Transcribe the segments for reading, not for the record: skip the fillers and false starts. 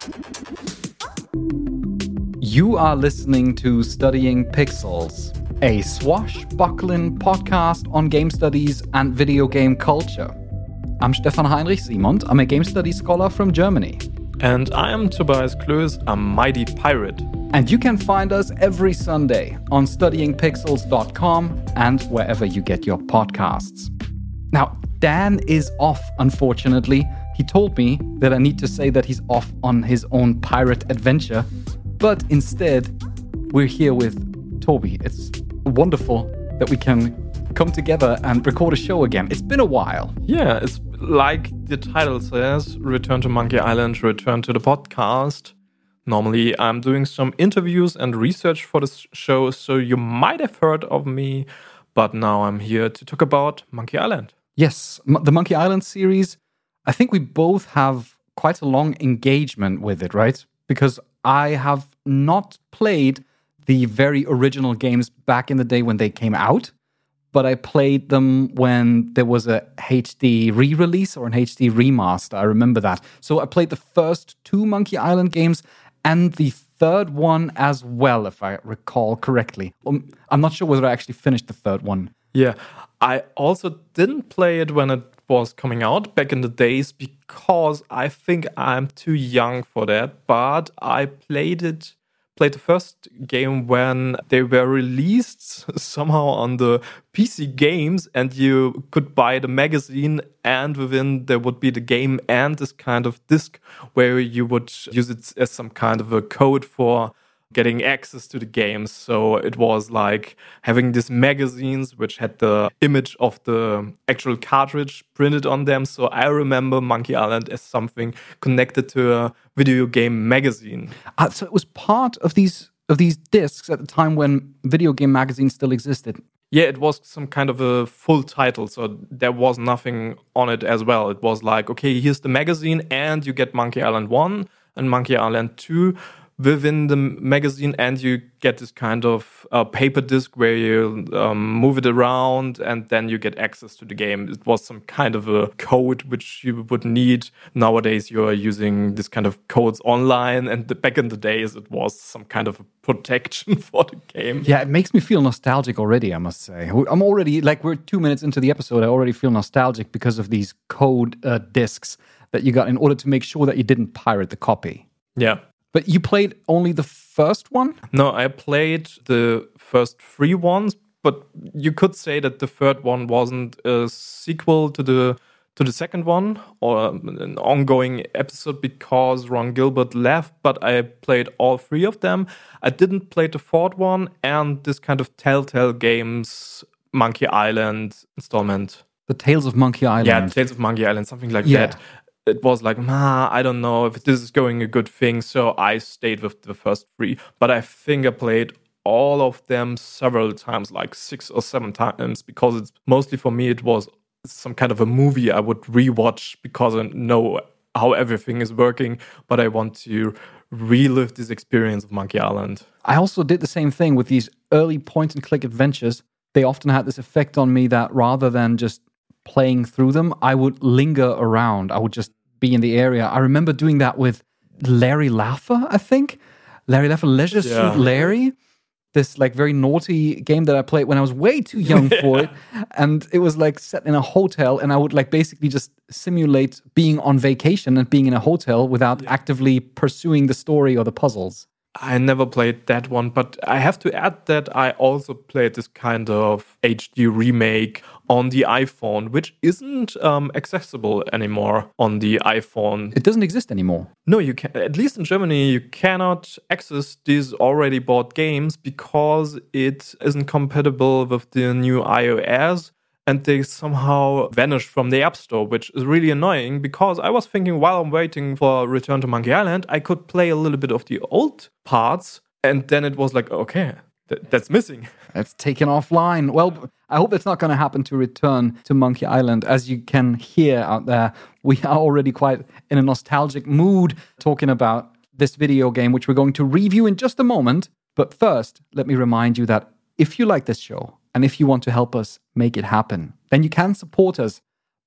You are listening to Studying Pixels, a swashbuckling podcast on game studies and video game culture. I'm Stefan Heinrich Simond. I'm a game studies scholar from Germany. And I am Tobias Klöß, a mighty pirate. And you can find us every Sunday on studyingpixels.com and wherever you get your podcasts. Now, Dan is off, unfortunately. He told me that I need to say that he's off on his own pirate adventure. But instead, we're here with Toby. It's wonderful that we can come together and record a show again. It's been a while. Yeah, it's like the title says, Return to Monkey Island, return to the podcast. Normally, I'm doing some interviews and research for this show, so you might have heard of me. But now I'm here to talk about Monkey Island. Yes, the Monkey Island series. I think we both have quite a long engagement with it, right? Because I have not played the very original games back in the day when they came out, but I played them when there was a HD re-release or an HD remaster. I remember that. So I played the first two Monkey Island games and the third one as well, if I recall correctly. I'm not sure whether I actually finished the third one. Yeah, I also didn't play it when it was coming out back in the days because I think I'm too young for that. But I played the first game when they were released somehow on the PC games, and you could buy the magazine, and within there would be the game and this kind of disc where you would use it as some kind of a code for getting access to the games. So it was like having these magazines which had the image of the actual cartridge printed on them. So I remember Monkey Island as something connected to a video game magazine. So it was part of these discs at the time when video game magazines still existed. Yeah, it was some kind of a full title, so there was nothing on it as well. It was like, okay, here's the magazine, and you get Monkey Island 1 and Monkey Island 2 within the magazine, and you get this kind of paper disc where you move it around, and then you get access to the game. It was some kind of a code which you would need. Nowadays, you are using this kind of codes online, and back in the days, it was some kind of a protection for the game. Yeah, it makes me feel nostalgic already, I must say. I'm already, we're 2 minutes into the episode, I already feel nostalgic because of these code discs that you got in order to make sure that you didn't pirate the copy. Yeah. But you played only the first one? No, I played the first three ones, but you could say that the third one wasn't a sequel to the second one or an ongoing episode because Ron Gilbert left, but I played all three of them. I didn't play the fourth one and this kind of Telltale Games Monkey Island installment. The Tales of Monkey Island. Yeah, Tales of Monkey Island, something like that. It was like, I don't know if this is going a good thing, so I stayed with the first three. But I think I played all of them several times, like 6 or 7 times, because it's mostly for me, it was some kind of a movie I would rewatch because I know how everything is working, but I want to relive this experience of Monkey Island. I also did the same thing with these early point-and-click adventures. They often had this effect on me that rather than just playing through them, I would linger around. I would just be in the area. I remember doing that with Larry Laffer, I think. Larry Laffer, Leisure Suit Larry. This very naughty game that I played when I was way too young for it. And it was set in a hotel, and I would basically just simulate being on vacation and being in a hotel without actively pursuing the story or the puzzles. I never played that one, but I have to add that I also played this kind of HD remake on the iPhone, which isn't accessible anymore on the iPhone. It doesn't exist anymore. No, you can. At least in Germany, you cannot access these already bought games because it isn't compatible with the new iOS. And they somehow vanished from the App Store, which is really annoying because I was thinking while I'm waiting for Return to Monkey Island, I could play a little bit of the old parts. And then it was like, okay, that's missing. It's taken offline. Well, I hope that's not going to happen to Return to Monkey Island. As you can hear out there, we are already quite in a nostalgic mood talking about this video game, which we're going to review in just a moment. But first, let me remind you that if you like this show, and if you want to help us make it happen, then you can support us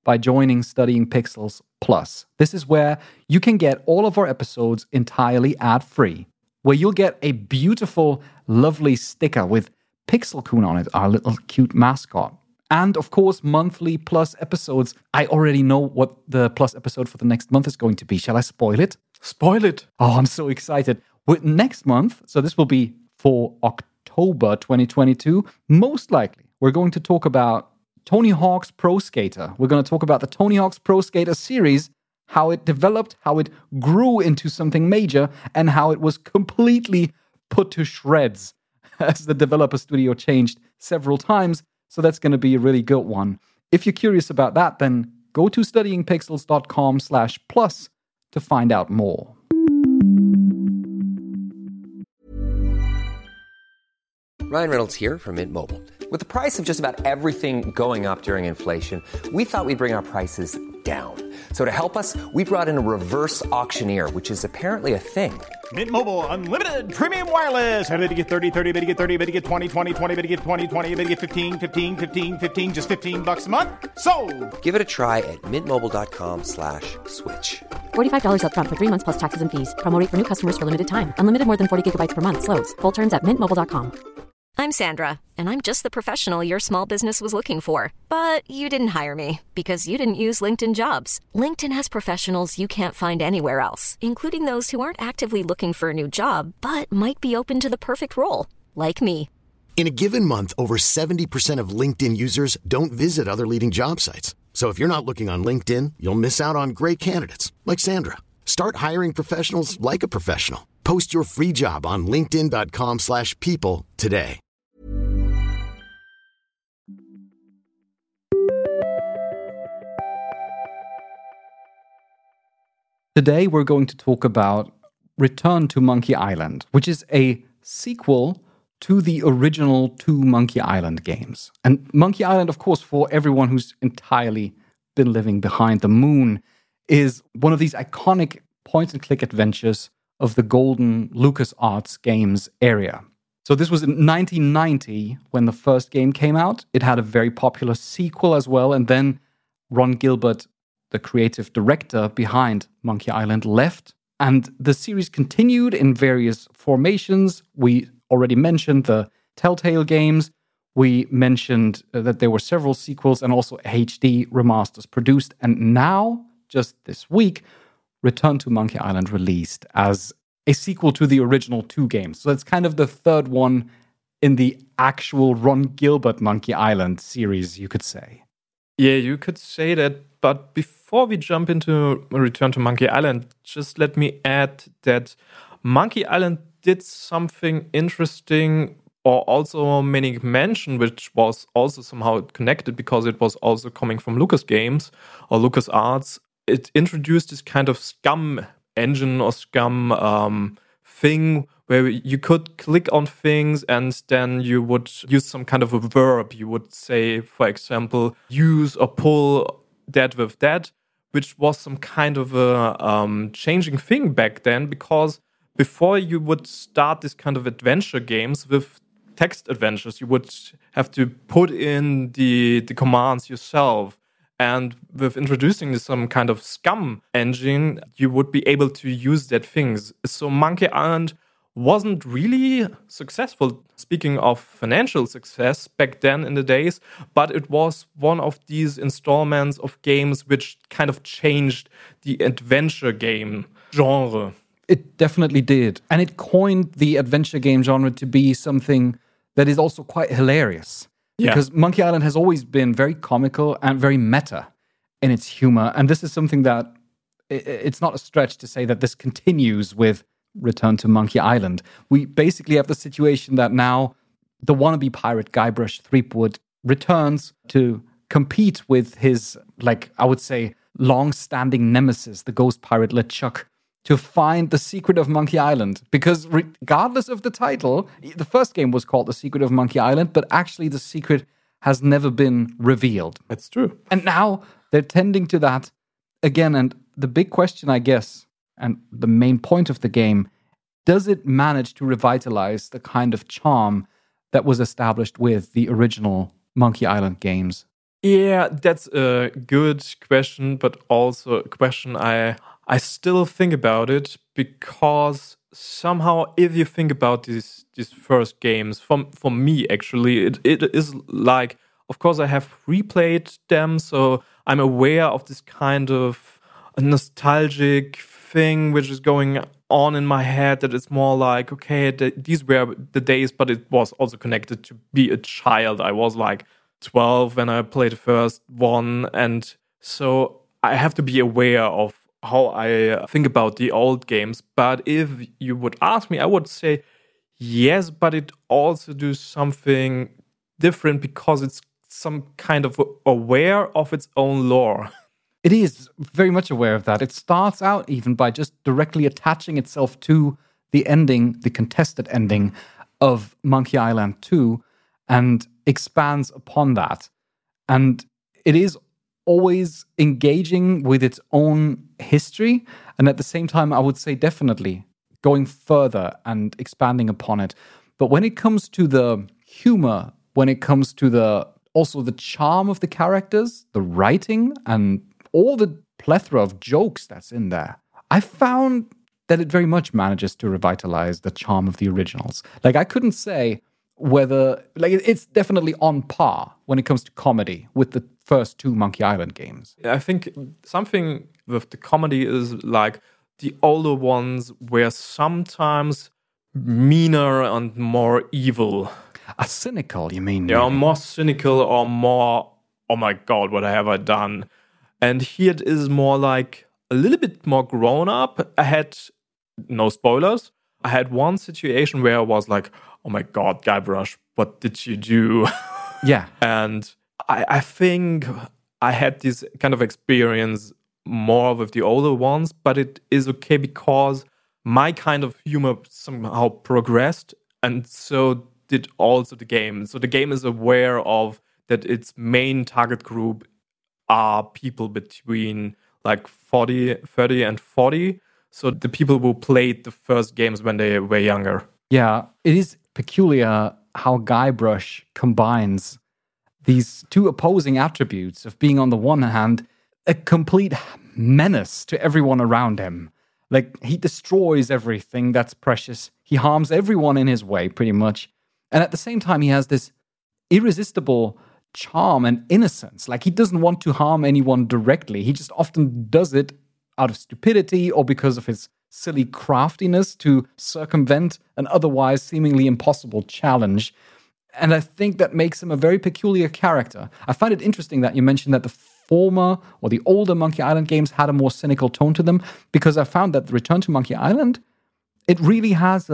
by joining Studying Pixels Plus. This is where you can get all of our episodes entirely ad-free, where you'll get a beautiful, lovely sticker with Pixelkun on it, our little cute mascot. And of course, monthly Plus episodes. I already know what the Plus episode for the next month is going to be. Shall I spoil it? Spoil it. Oh, I'm so excited. Next month, so this will be for October 2022, most likely, we're going to talk about Tony Hawk's Pro Skater. We're going to talk about the Tony Hawk's Pro Skater series, how it developed, how it grew into something major, and how it was completely put to shreds as the developer studio changed several times. So that's going to be a really good one. If you're curious about that, then go to studyingpixels.com/plus to find out more. Ryan Reynolds here from Mint Mobile. With the price of just about everything going up during inflation, we thought we'd bring our prices down. So to help us, we brought in a reverse auctioneer, which is apparently a thing. Mint Mobile Unlimited Premium Wireless. How to get 30, 30, bit to get 30, bit to get 20, 20, 20, bit to get 20, 20, bit to get 15, 15, 15, 15, just $15 a month? Sold! Give it a try at mintmobile.com/switch. $45 up front for 3 months plus taxes and fees. Promo rate for new customers for limited time. Unlimited more than 40 gigabytes per month. Slows full terms at mintmobile.com. I'm Sandra, and I'm just the professional your small business was looking for. But you didn't hire me because you didn't use LinkedIn Jobs. LinkedIn has professionals you can't find anywhere else, including those who aren't actively looking for a new job, but might be open to the perfect role, like me. In a given month, over 70% of LinkedIn users don't visit other leading job sites. So if you're not looking on LinkedIn, you'll miss out on great candidates like Sandra. Start hiring professionals like a professional. Post your free job on linkedin.com/people today. Today, we're going to talk about Return to Monkey Island, which is a sequel to the original two Monkey Island games. And Monkey Island, of course, for everyone who's entirely been living behind the moon, is one of these iconic point-and-click adventures of the golden LucasArts games area. So this was in 1990 when the first game came out. It had a very popular sequel as well, and then Ron Gilbert, the creative director behind Monkey Island, left, and the series continued in various formations. We already mentioned the Telltale games. We mentioned that there were several sequels and also HD remasters produced, and now, just this week, Return to Monkey Island released as a sequel to the original two games. So that's kind of the third one in the actual Ron Gilbert Monkey Island series, you could say. Yeah, you could say that. But before we jump into Return to Monkey Island, just let me add that Monkey Island did something interesting, or also many mention, which was also somehow connected because it was also coming from Lucas Games or LucasArts. It introduced this kind of scum engine or scum thing where you could click on things and then you would use some kind of a verb. You would say, for example, use or pull that with that, which was some kind of a changing thing back then, because before you would start this kind of adventure games with text adventures, you would have to put in the commands yourself. And with introducing some kind of scum engine, you would be able to use that things. So Monkey Island wasn't really successful, speaking of financial success back then in the days, but it was one of these installments of games which kind of changed the adventure game genre. It definitely did. And it coined the adventure game genre to be something that is also quite hilarious. Yeah. Because Monkey Island has always been very comical and very meta in its humor. And this is something that it's not a stretch to say that this continues with Return to Monkey Island. We basically have the situation that now the wannabe pirate Guybrush Threepwood returns to compete with his, I would say, long-standing nemesis, the ghost pirate LeChuck, to find the secret of Monkey Island. Because regardless of the title, the first game was called The Secret of Monkey Island, but actually the secret has never been revealed. That's true. And now they're tending to that again. And the big question, I guess, and the main point of the game, does it manage to revitalize the kind of charm that was established with the original Monkey Island games? Yeah, that's a good question, but also a question I still think about it, because somehow if you think about these first games, for me actually, it is like, of course I have replayed them, so I'm aware of this kind of nostalgic thing which is going on in my head, that it's more like, okay, these were the days, but it was also connected to be a child. I was like 12 when I played the first one, and so I have to be aware of how I think about the old games. But if you would ask me, I would say yes, but it also does something different because it's some kind of aware of its own lore. It is very much aware of that. It starts out even by just directly attaching itself to the ending, the contested ending of Monkey Island 2, and expands upon that. And it is always engaging with its own history. And at the same time, I would say definitely going further and expanding upon it. But when it comes to the humor, when it comes to also the charm of the characters, the writing, and all the plethora of jokes that's in there, I found that it very much manages to revitalize the charm of the originals. Like, I couldn't say whether, like, it's definitely on par when it comes to comedy with the first two Monkey Island games. I think something with the comedy is like the older ones were sometimes meaner and more evil. Cynical, you mean? Yeah, more cynical or more, oh my God, what have I done? And here it is more like a little bit more grown up. I had, no spoilers, I had one situation where I was like, oh my God, Guybrush, what did you do? Yeah. And I think I had this kind of experience more with the older ones, but it is okay because my kind of humor somehow progressed, and so did also the game. So the game is aware of that its main target group are people between like 30 and 40. So the people who played the first games when they were younger. Yeah, it is peculiar how Guybrush combines these two opposing attributes of being, on the one hand, a complete menace to everyone around him. Like, he destroys everything that's precious. He harms everyone in his way, pretty much. And at the same time, he has this irresistible charm and innocence. Like, he doesn't want to harm anyone directly. He just often does it out of stupidity or because of his silly craftiness to circumvent an otherwise seemingly impossible challenge. And I think that makes him a very peculiar character. I find it interesting that you mentioned that the former or the older Monkey Island games had a more cynical tone to them, because I found that the Return to Monkey Island, it really has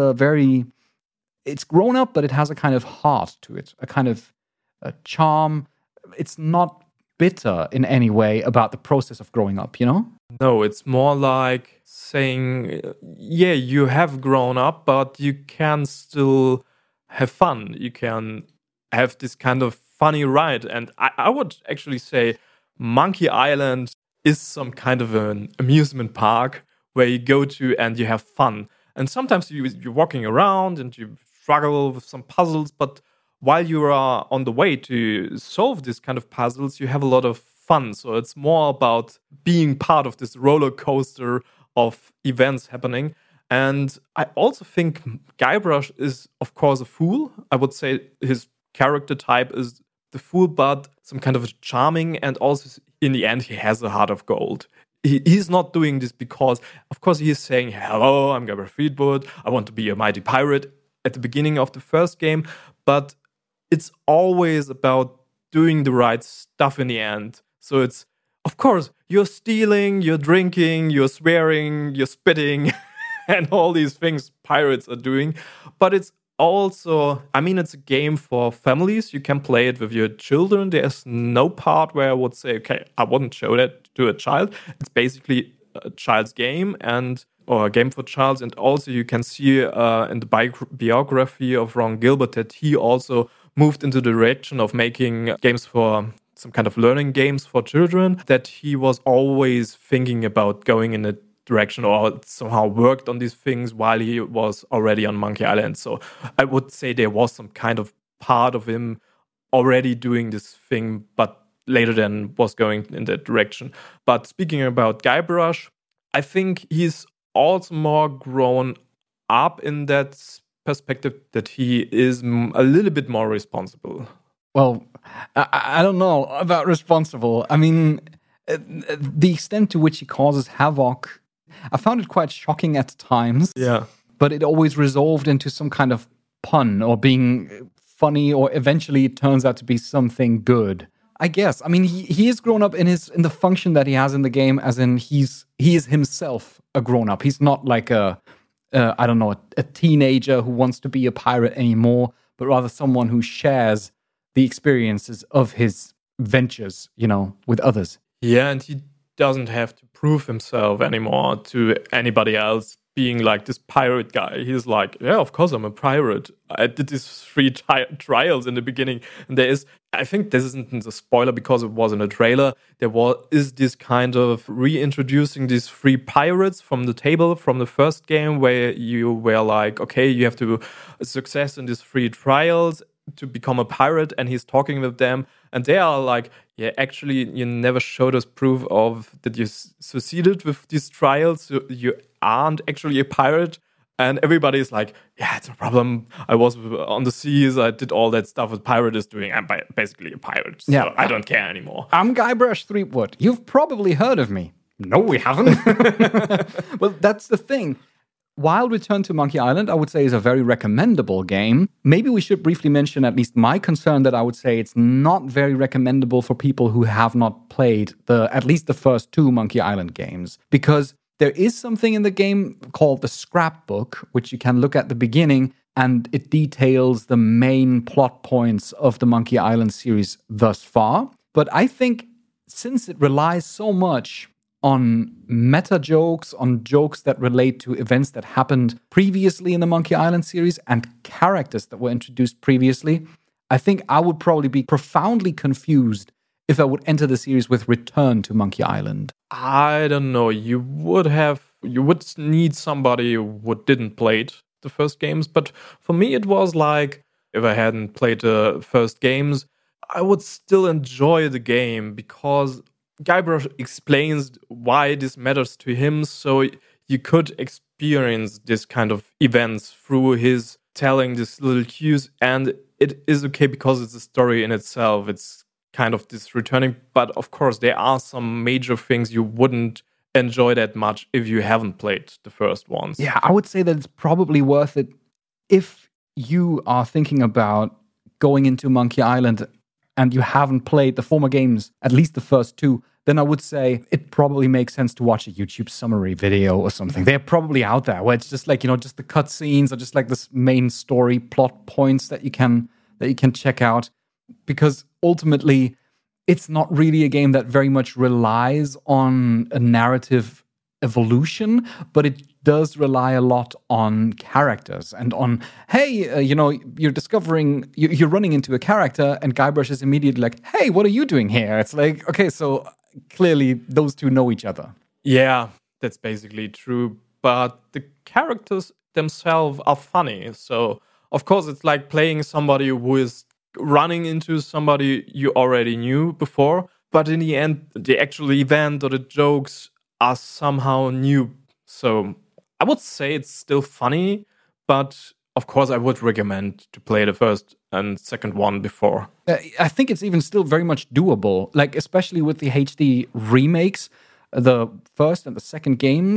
it's grown up, but it has a kind of heart to it, a kind of charm. It's not bitter in any way about the process of growing up, you know? No, it's more like saying, yeah, you have grown up, but you can still have fun. You can have this kind of funny ride. And I would actually say Monkey Island is some kind of an amusement park where you go to and you have fun. And sometimes you're walking around and you struggle with some puzzles, but while you are on the way to solve this kind of puzzles, you have a lot of fun. So it's more about being part of this roller coaster of events happening. And I also think Guybrush is, of course, a fool. I would say his character type is the fool, but some kind of charming. And also, in the end, he has a heart of gold. He's not doing this because, of course, he is saying, hello, I'm Guybrush Threepwood. I want to be a mighty pirate at the beginning of the first game. But it's always about doing the right stuff in the end. So it's, of course, you're stealing, you're drinking, you're swearing, you're spitting, and all these things pirates are doing. But it's also, I mean, it's a game for families. You can play it with your children. There's no part where I would say, okay, I wouldn't show that to a child. It's basically a child's game or a game for childs. And also you can see in the biography of Ron Gilbert that he also moved into the direction of making games for some kind of learning games for children, that he was always thinking about going in a direction or somehow worked on these things while he was already on Monkey Island. So I would say there was some kind of part of him already doing this thing, but later then was going in that direction. But speaking about Guybrush, I think he's also more grown up in that perspective that he is a little bit more responsible. Well, I don't know about responsible. I mean, the extent to which he causes havoc, I found it quite shocking at times. Yeah. But it always resolved into some kind of pun or being funny, or eventually it turns out to be something good, I guess. I mean, he is grown up in the function that he has in the game, as in he is himself a grown up. He's not like a teenager who wants to be a pirate anymore, but rather someone who shares the experiences of his ventures, with others. Yeah, and he doesn't have to prove himself anymore to anybody else being like this pirate guy. He's like, yeah, of course I'm a pirate. I did these 3 trials in the beginning. And I think this isn't a spoiler because it was in a trailer. Is this kind of reintroducing these 3 pirates from the table from the first game, where you were like, okay, you have to success in these 3 trials to become a pirate, and he's talking with them, and they are like, yeah, actually you never showed us proof of that you succeeded with these trials, so you aren't actually a pirate. And everybody's like, yeah, it's a problem. I was on the seas, I did all that stuff what pirate is doing. I'm basically a pirate, so yeah, I don't care anymore. I'm Guybrush Threepwood. You've probably heard of me. No, we haven't. Well, that's the thing. While Return to Monkey Island, I would say, is a very recommendable game, maybe we should briefly mention at least my concern that I would say it's not very recommendable for people who have not played at least the first 2 Monkey Island games. Because there is something in the game called the scrapbook, which you can look at the beginning, and it details the main plot points of the Monkey Island series thus far. But I think since it relies so much on meta jokes, on jokes that relate to events that happened previously in the Monkey Island series and characters that were introduced previously, I think I would probably be profoundly confused if I would enter the series with Return to Monkey Island. I don't know. You would need somebody who didn't play the first games, but for me it was like, if I hadn't played the first games, I would still enjoy the game, because Guybrush explains why this matters to him, so you could experience this kind of events through his telling these little cues, and it is okay because it's a story in itself. It's kind of this returning, but of course there are some major things you wouldn't enjoy that much if you haven't played the first ones. Yeah, I would say that it's probably worth it if you are thinking about going into Monkey Island and you haven't played the former games, at least the first 2, then I would say it probably makes sense to watch a YouTube summary video or something. They're probably out there where it's just like, just the cutscenes or just like this main story plot points that you can check out. Because ultimately, it's not really a game that very much relies on a narrative evolution, but it does rely a lot on characters and on, hey, you're discovering, you're running into a character, and Guybrush is immediately like, hey, what are you doing here? It's like, okay, so clearly those 2 know each other. Yeah, that's basically true. But the characters themselves are funny. So, of course, it's like playing somebody who is running into somebody you already knew before. But in the end, the actual event or the jokes are somehow new. So I would say it's still funny, but of course I would recommend to play the first and second one before. I think it's even still very much doable, like especially with the HD remakes. The first and the second game,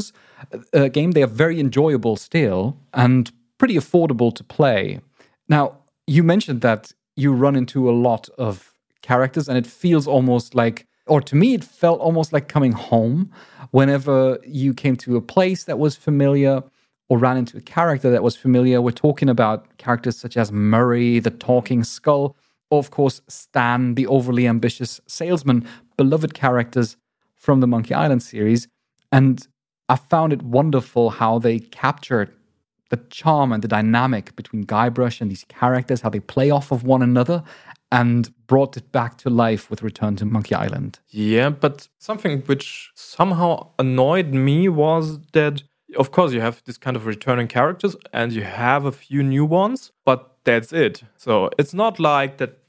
they are very enjoyable still and pretty affordable to play. Now, you mentioned that you run into a lot of characters, and it feels almost like, or to me, it felt almost like coming home whenever you came to a place that was familiar or ran into a character that was familiar. We're talking about characters such as Murray, the talking skull, or of course, Stan, the overly ambitious salesman, beloved characters from the Monkey Island series. And I found it wonderful how they captured the charm and the dynamic between Guybrush and these characters, how they play off of one another, and brought it back to life with Return to Monkey Island. Yeah, but something which somehow annoyed me was that, of course, you have this kind of returning characters and you have a few new ones, but that's it. So it's not like that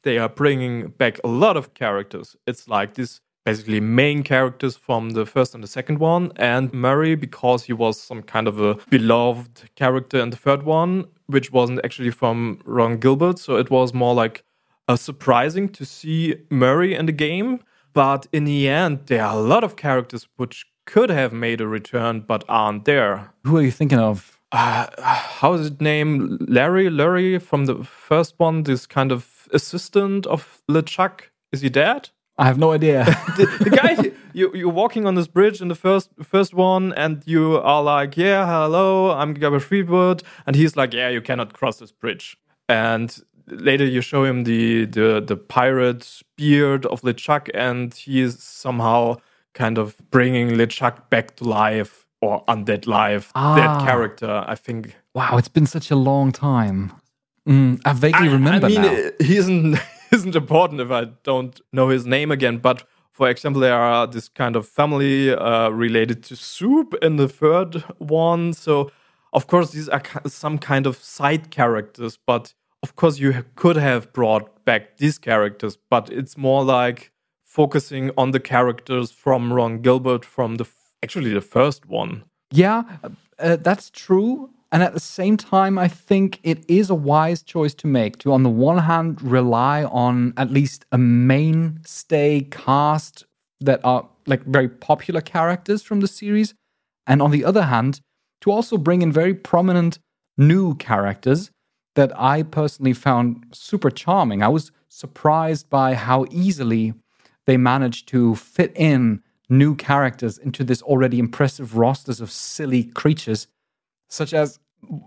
they are bringing back a lot of characters. It's like this basically main characters from the first and the second one, and Murray, because he was some kind of a beloved character in the third one, which wasn't actually from Ron Gilbert. So it was more like surprising to see Murray in the game. But in the end, there are a lot of characters which could have made a return but aren't there. Who are you thinking of? How is it named? Larry from the first one, this kind of assistant of LeChuck. Is he dead? I have no idea. the guy, you're walking on this bridge in the first one, and you are like, yeah, hello, I'm Gabriel Friedwood. And he's like, yeah, you cannot cross this bridge. And later you show him the pirate beard of LeChuck, and he is somehow kind of bringing LeChuck back to life, or undead life. That character, I think. Wow, it's been such a long time. I vaguely remember now. He isn't important if I don't know his name again. But for example, there are this kind of family related to Soup in the third one. So of course these are some kind of side characters. But of course you could have brought back these characters. But it's more like focusing on the characters from Ron Gilbert from actually the first one. Yeah, that's true. And at the same time, I think it is a wise choice to make to, on the one hand, rely on at least a mainstay cast that are like very popular characters from the series. And on the other hand, to also bring in very prominent new characters that I personally found super charming. I was surprised by how easily they managed to fit in new characters into this already impressive rosters of silly creatures, such as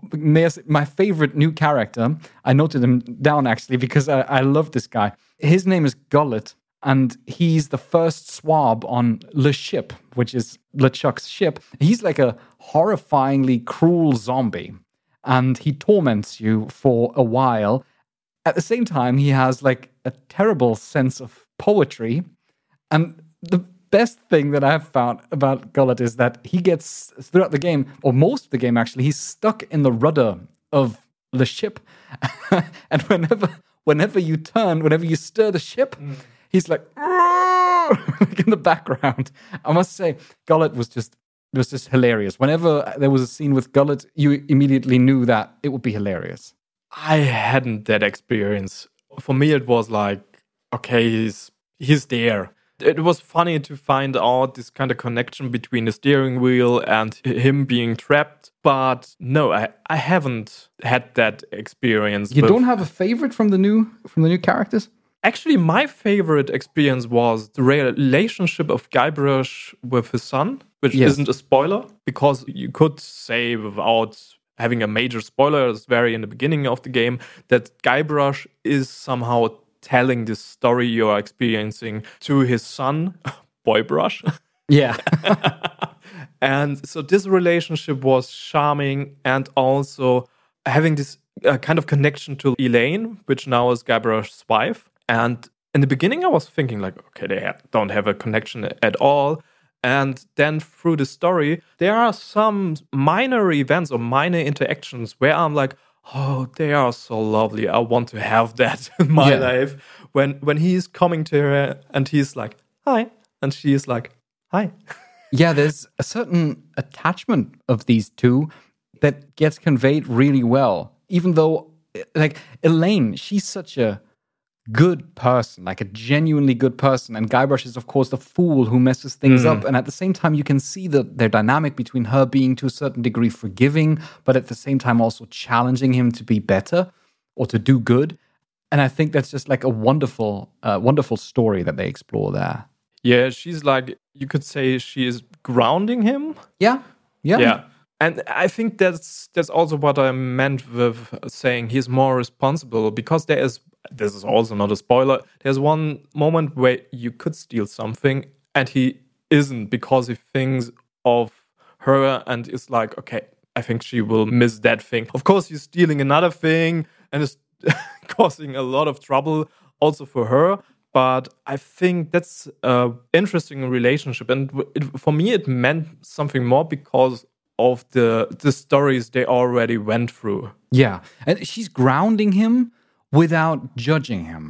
my favorite new character. I noted him down actually because I love this guy. His name is Gullet, and he's the first swab on Le Ship, which is LeChuck's ship. He's like a horrifyingly cruel zombie, and he torments you for a while. At the same time, he has like a terrible sense of poetry, and the best thing that I've found about Gullet is that he gets, throughout the game, or most of the game actually, he's stuck in the rudder of the ship. And whenever you stir the ship, he's like in the background. I must say, Gullet was just hilarious. Whenever there was a scene with Gullet, you immediately knew that it would be hilarious. I hadn't that experience. For me, it was like, okay, he's there. It was funny to find out this kind of connection between the steering wheel and him being trapped. But no, I haven't had that experience. You don't have a favorite from the new characters? Actually, my favorite experience was the relationship of Guybrush with his son, which isn't a spoiler, because you could say without having a major spoiler, it's very in the beginning of the game, that Guybrush is somehow telling this story you are experiencing to his son, Boybrush. Yeah. And so this relationship was charming, and also having this kind of connection to Elaine, which now is Guybrush's wife. And in the beginning, I was thinking like, okay, they don't have a connection at all. And then through the story, there are some minor events or minor interactions where I'm like, oh, they are so lovely. I want to have that in my life. When he's coming to her and he's like, hi. And she is like, hi. Yeah, there's a certain attachment of these two that gets conveyed really well. Even though, like, Elaine, she's such a good person, like a genuinely good person. And Guybrush is, of course, the fool who messes things up. And at the same time, you can see their dynamic between her being to a certain degree forgiving, but at the same time also challenging him to be better or to do good. And I think that's just like a wonderful story that they explore there. Yeah, she's like, you could say she is grounding him. Yeah. And I think that's also what I meant with saying he's more responsible, because this is also not a spoiler, there's one moment where you could steal something and he isn't, because he thinks of her and is like, okay, I think she will miss that thing. Of course, he's stealing another thing and is causing a lot of trouble also for her. But I think that's an interesting relationship. And for me, it meant something more because of the stories they already went through. Yeah. And she's grounding him without judging him.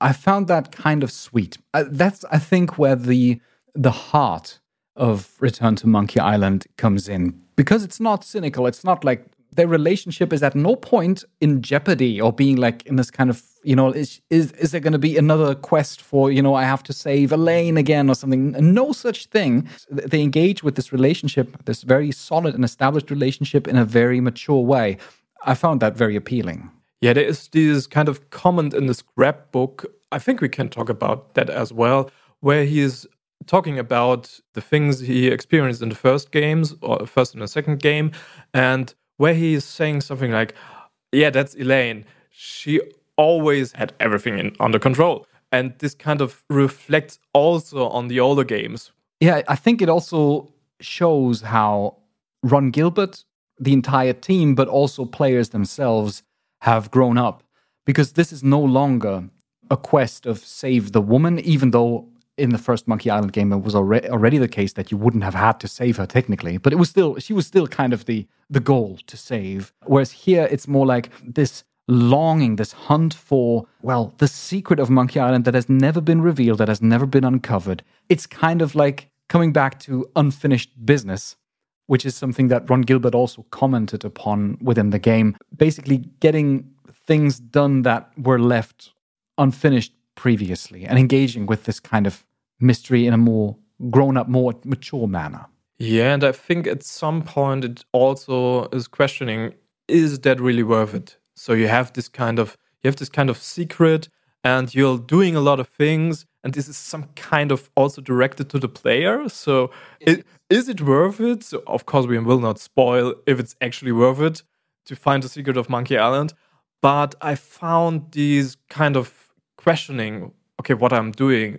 I found that kind of sweet. That's, I think, where the heart of Return to Monkey Island comes in. Because it's not cynical. It's not like their relationship is at no point in jeopardy or being like in this kind of, is there going to be another quest for, I have to save Elaine again or something? No such thing. They engage with this relationship, this very solid and established relationship in a very mature way. I found that very appealing. Yeah, there is this kind of comment in the scrapbook. I think we can talk about that as well, where he is talking about the things he experienced in the first games or first and the second game, and where he is saying something like, yeah, that's Elaine. She always had everything under control. And this kind of reflects also on the older games. Yeah, I think it also shows how Ron Gilbert, the entire team, but also players themselves have grown up. Because this is no longer a quest of save the woman, even though in the first Monkey Island game, it was already the case that you wouldn't have had to save her technically, but she was still kind of the goal to save. Whereas here, it's more like this longing, this hunt for, the secret of Monkey Island that has never been revealed, that has never been uncovered. It's kind of like coming back to unfinished business, which is something that Ron Gilbert also commented upon within the game. Basically, getting things done that were left unfinished previously and engaging with this kind of mystery in a more grown-up, more mature manner. Yeah, and I think at some point it also is questioning, is that really worth it? So you have this kind of secret and you're doing a lot of things, and this is some kind of also directed to the player. So is it worth it? So of course we will not spoil if it's actually worth it to find the secret of Monkey Island. But I found these kind of questioning, okay, what I'm doing,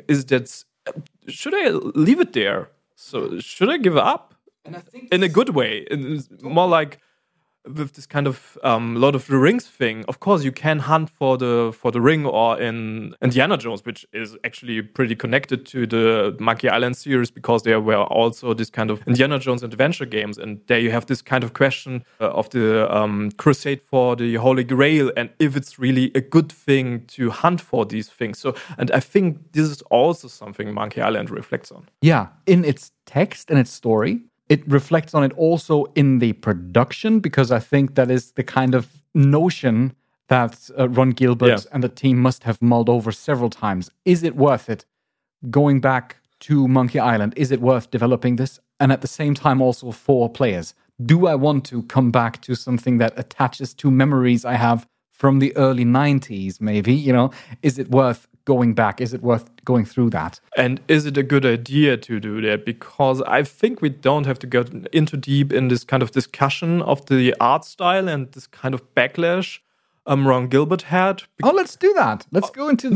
should I leave it there? So should I give up? And I think in a good way, more like with this kind of Lord of the Rings thing. Of course, you can hunt for the ring, or in Indiana Jones, which is actually pretty connected to the Monkey Island series, because there were also this kind of Indiana Jones adventure games, and there you have this kind of question of the crusade for the Holy Grail, and if it's really a good thing to hunt for these things. So, and I think this is also something Monkey Island reflects on. Yeah, in its text and its story. It reflects on it also in the production, because I think that is the kind of notion that Ron Gilbert and the team must have mulled over several times. Is it worth it going back to Monkey Island? Is it worth developing this? And at the same time also for players, do I want to come back to something that attaches to memories I have from the early 90s maybe? Is it worth going back? Is it worth going through that? And is it a good idea to do that? Because I think we don't have to go into deep in this kind of discussion of the art style and this kind of backlash Ron Gilbert had. Let's do that. Let's go into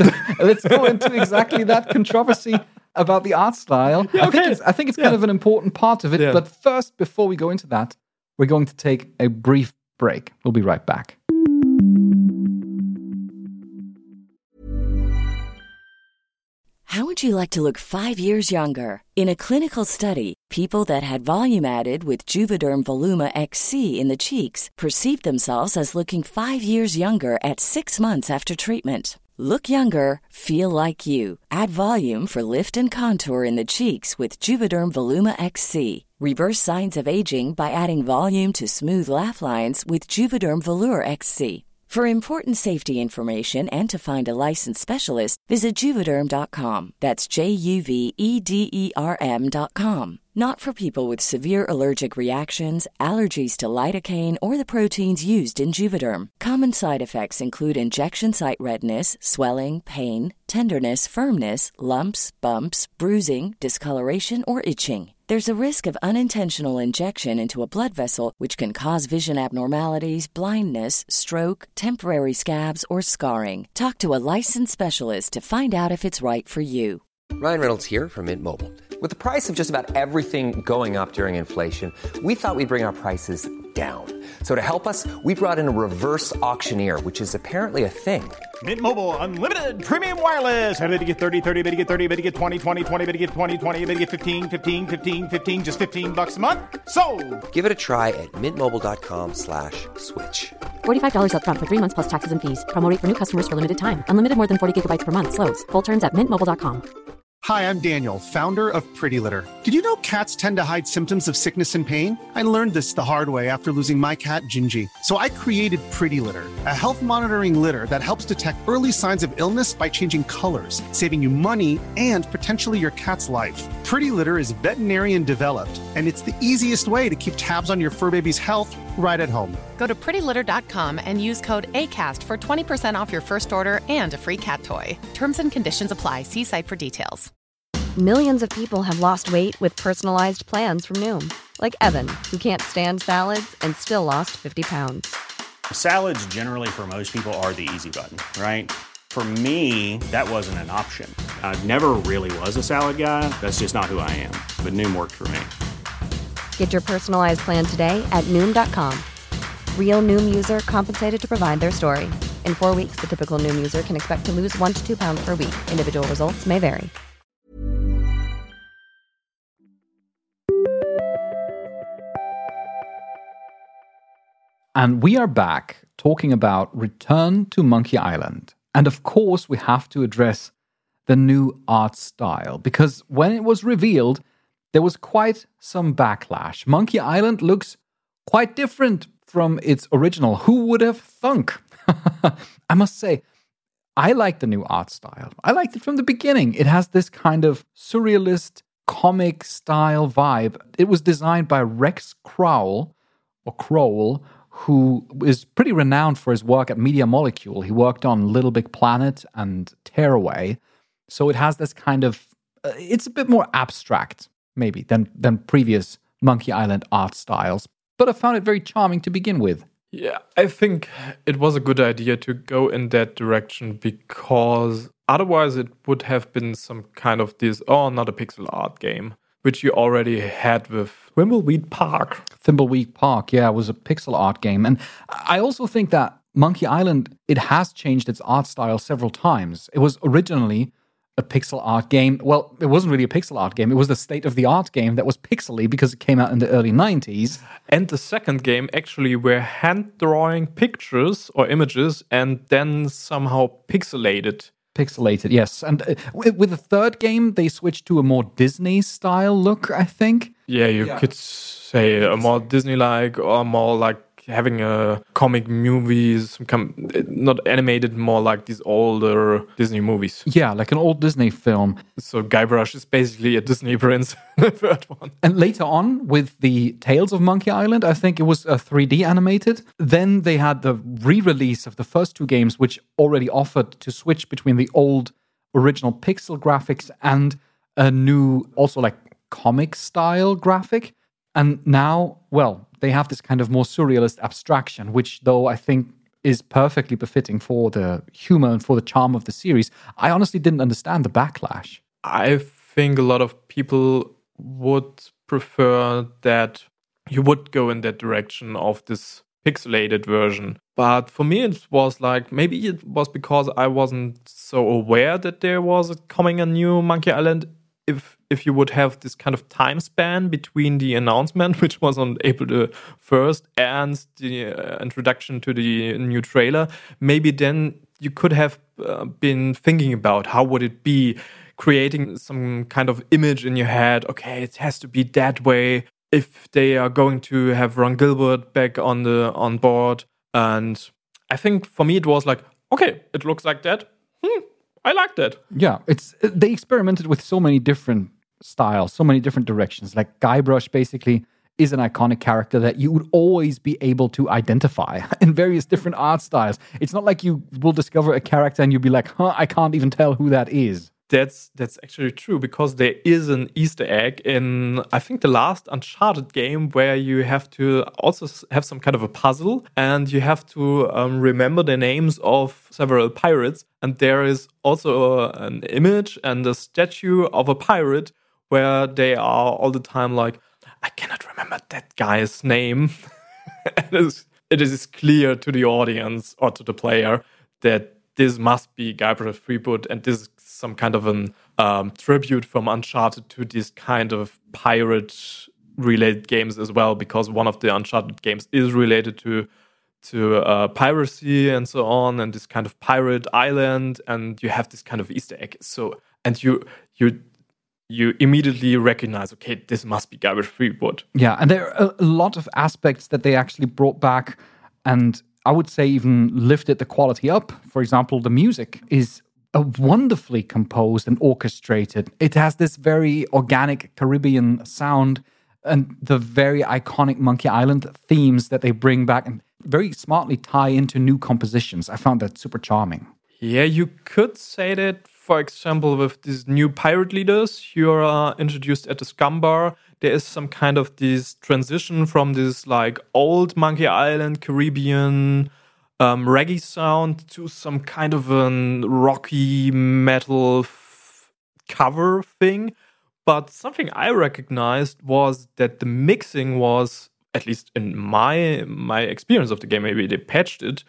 exactly that controversy about the art style. Yeah, okay. I think it's kind of an important part of it. Yeah. But first, before we go into that, we're going to take a brief break. We'll be right back. How would you like to look 5 years younger? In a clinical study, people that had volume added with Juvederm Voluma XC in the cheeks perceived themselves as looking 5 years younger at 6 months after treatment. Look younger, feel like you. Add volume for lift and contour in the cheeks with Juvederm Voluma XC. Reverse signs of aging by adding volume to smooth laugh lines with Juvederm Volure XC. For important safety information and to find a licensed specialist, visit Juvederm.com. That's JUVEDERM.com. Not for people with severe allergic reactions, allergies to lidocaine, or the proteins used in Juvederm. Common side effects include injection site redness, swelling, pain, tenderness, firmness, lumps, bumps, bruising, discoloration, or itching. There's a risk of unintentional injection into a blood vessel, which can cause vision abnormalities, blindness, stroke, temporary scabs, or scarring. Talk to a licensed specialist to find out if it's right for you. Ryan Reynolds here from Mint Mobile. With the price of just about everything going up during inflation, we thought we'd bring our prices down. So to help us, we brought in a reverse auctioneer, which is apparently a thing. Mint Mobile Unlimited Premium Wireless. How to get 30, 30, bit to get 30, bit to get 20, 20, 20, bit to get 20, 20, bit to get 15, 15, 15, 15, just $15 a month? Sold! Give it a try at mintmobile.com/switch. $45 up front for 3 months plus taxes and fees. Promo rate for new customers for limited time. Unlimited more than 40 gigabytes per month. Slows full terms at mintmobile.com. Hi, I'm Daniel, founder of Pretty Litter. Did you know cats tend to hide symptoms of sickness and pain? I learned this the hard way after losing my cat, Gingy. So I created Pretty Litter, a health monitoring litter that helps detect early signs of illness by changing colors, saving you money and potentially your cat's life. Pretty Litter is veterinarian developed, and it's the easiest way to keep tabs on your fur baby's health right at home. Go to prettylitter.com and use code ACAST for 20% off your first order and a free cat toy. Terms and conditions apply. See site for details. Millions of people have lost weight with personalized plans from Noom. Like Evan, who can't stand salads and still lost 50 pounds. Salads generally for most people are the easy button, right? For me, that wasn't an option. I never really was a salad guy. That's just not who I am. But Noom worked for me. Get your personalized plan today at Noom.com. Real Noom user compensated to provide their story. In 4 weeks, the typical Noom user can expect to lose 1 to 2 pounds per week. Individual results may vary. And we are back talking about Return to Monkey Island. And of course, we have to address the new art style, because when it was revealed, there was quite some backlash. Monkey Island looks quite different from its original. Who would have thunk? I must say, I like the new art style. I liked it from the beginning. It has this kind of surrealist comic style vibe. It was designed by Rex Crowell, who is pretty renowned for his work at Media Molecule. He worked on Little Big Planet and Tearaway. So it has this kind of, it's a bit more abstract, maybe, than previous Monkey Island art styles. But I found it very charming to begin with. Yeah, I think it was a good idea to go in that direction, because otherwise it would have been some kind of this, not a pixel art game, which you already had with Thimbleweed Park. Thimbleweed Park, yeah, was a pixel art game. And I also think that Monkey Island, it has changed its art style several times. It was originally a pixel art game. Well, it wasn't really a pixel art game. It was the state-of-the-art game that was pixely because it came out in the early 90s. And the second game actually were hand-drawing pictures or images and then somehow pixelated. Pixelated, yes. And with the third game, they switched to a more Disney-style look, I think. Yeah, you could say a more Disney-like, or more like having a comic movies, not animated, more like these older Disney movies. Yeah, like an old Disney film. So Guybrush is basically a Disney prince, the third one. And later on, with the Tales of Monkey Island, I think it was 3D animated. Then they had the re-release of the first two games, which already offered to switch between the old original pixel graphics and a new, also like comic style graphic. And now, well, they have this kind of more surrealist abstraction, which though I think is perfectly befitting for the humor and for the charm of the series. I honestly didn't understand the backlash. I think a lot of people would prefer that you would go in that direction of this pixelated version. But for me, it was like, maybe it was because I wasn't so aware that there was coming a new Monkey Island. If you would have this kind of time span between the announcement, which was on April the 1st, and the introduction to the new trailer, maybe then you could have been thinking about how would it be, creating some kind of image in your head. Okay, it has to be that way. If they are going to have Ron Gilbert back on board. And I think for me it was like, okay, it looks like that. I like that. Yeah, they experimented with so many different styles, so many different directions. Like Guybrush basically is an iconic character that you would always be able to identify in various different art styles. It's not like you will discover a character and you'll be like, I can't even tell who that is. That's actually true, because there is an Easter egg in, I think, the last Uncharted game, where you have to also have some kind of a puzzle, and you have to remember the names of several pirates. And there is also an image and a statue of a pirate where they are all the time like, I cannot remember that guy's name. It is clear to the audience or to the player that this must be Guybrush Threepwood, and this is some kind of an tribute from Uncharted to this kind of pirate-related games as well, because one of the Uncharted games is related to piracy and so on, and this kind of pirate island, and you have this kind of Easter egg. So, and you immediately recognize, okay, this must be Guybrush Threepwood. Yeah, and there are a lot of aspects that they actually brought back, and I would say even lifted the quality up. For example, the music is wonderfully composed and orchestrated. It has this very organic Caribbean sound and the very iconic Monkey Island themes that they bring back and very smartly tie into new compositions. I found that super charming. Yeah, you could say that, for example, with these new pirate leaders who are introduced at the Scum Bar, there is some kind of this transition from this like old Monkey Island Caribbean reggae sound to some kind of a rocky metal cover thing. But something I recognized was that the mixing was, at least in my experience of the game, maybe they patched it,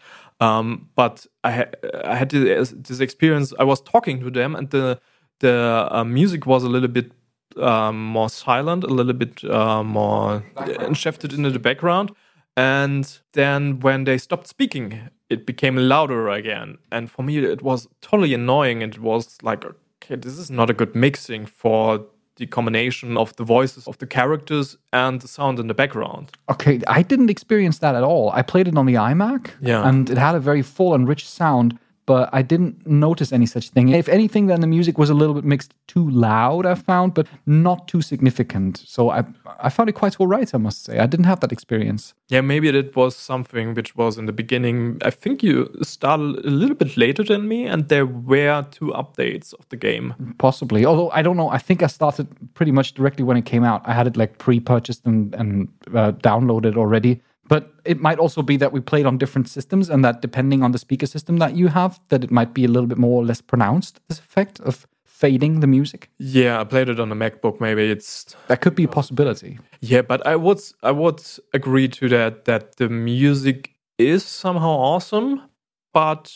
but I had this experience. I was talking to them, and the music was a little bit more silent, a little bit more shifted into the background. And then when they stopped speaking, it became louder again. And for me, it was totally annoying. It was like, okay, this is not a good mixing for the combination of the voices of the characters and the sound in the background. Okay, I didn't experience that at all. I played it on the iMac, and it had a very full and rich sound, but I didn't notice any such thing. If anything, then the music was a little bit mixed too loud, I found, but not too significant. So I found it quite all right, I must say. I didn't have that experience. Yeah, maybe that was something which was in the beginning. I think you started a little bit later than me, and there were 2 updates of the game. Possibly. Although, I don't know. I think I started pretty much directly when it came out. I had it like pre-purchased and downloaded already. But it might also be that we played on different systems, and that depending on the speaker system that you have, that it might be a little bit more or less pronounced, this effect of fading the music. Yeah, I played it on a MacBook. Maybe that could be a possibility. Yeah, but I would agree to that the music is somehow awesome, but